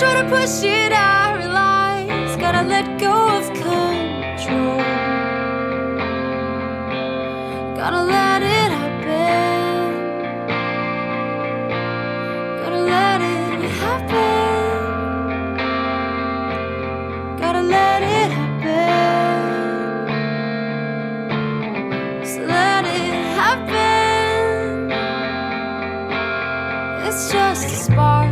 try to push it, I realize gotta let go of control. Gotta let it happen. Gotta let it happen. Gotta let it happen. Just let it happen. It's just a spark.